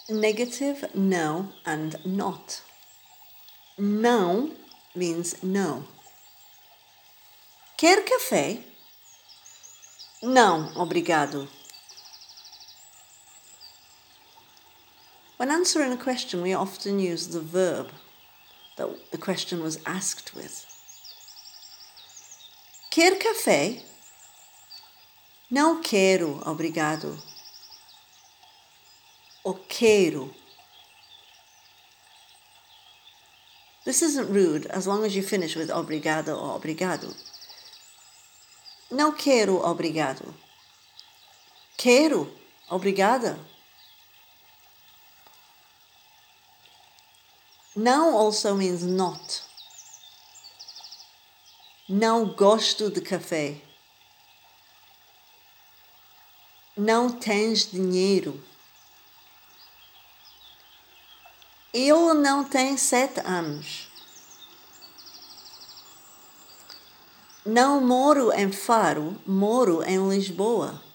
Negative, no, and not. Não means no. Quer café? Não, obrigado. When answering a question, we often use the verb that the question was asked with. Quer café? Não quero, obrigado. Or quero. This isn't rude as long as you finish with obrigado or obrigado. Não quero, obrigado. Quero, obrigada. Não also means not. Não gosto de café. Não tens dinheiro. Ele não tem 7 anos. Não moro em Faro, moro em Lisboa.